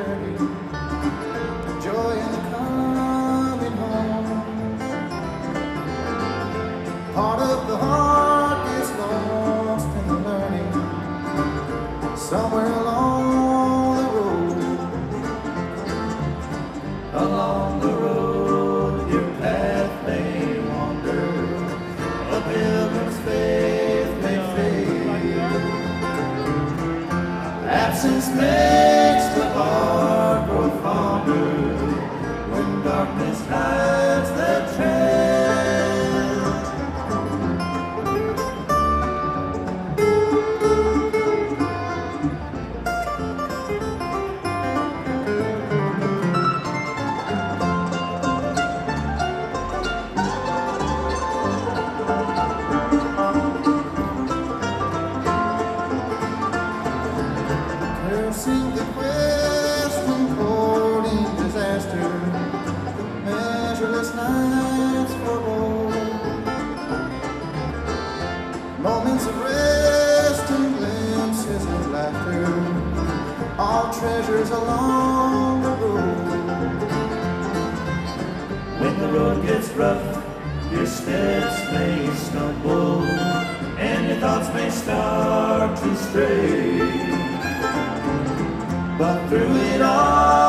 journey, joy in the coming home. Part of the heart gets lost in the learning, somewhere along the road. Along the road your path may wander, a pilgrim's faith may fade. Absence makes the heart grow fonder when darkness hides the trail. Cursing the quest from courting disaster, measureless nights for woe, moments of rest and glimpses of laughter, all treasures along the road. When the road gets rough, your steps may stumble, and your thoughts may start to stray. But through it all